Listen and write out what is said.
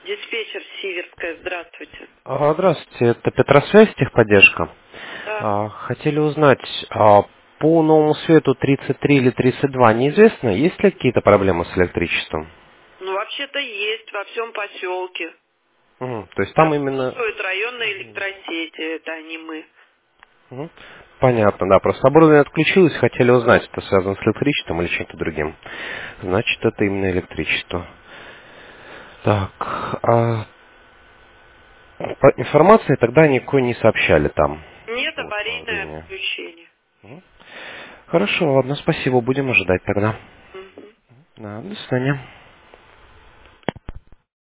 Диспетчер Сиверская, здравствуйте. Здравствуйте, это Петросвязь, техподдержка. Да. Хотели узнать, по новому свету 33 или 32 неизвестно, есть ли какие-то проблемы с электричеством? Ну, вообще-то есть во всем поселке. Мгм, то есть там именно... Отсутствуют районные электросети, это не мы. Мгм. Понятно, да, просто оборудование отключилось, хотели узнать, это связано с электричеством или чем-то другим. Значит, это именно электричество. Так, по информации тогда никакой не сообщали там. Нет, Вот, аварийное повреждения. отключение. Хорошо, ладно, спасибо, будем ожидать тогда. Мгм. Да, до свидания.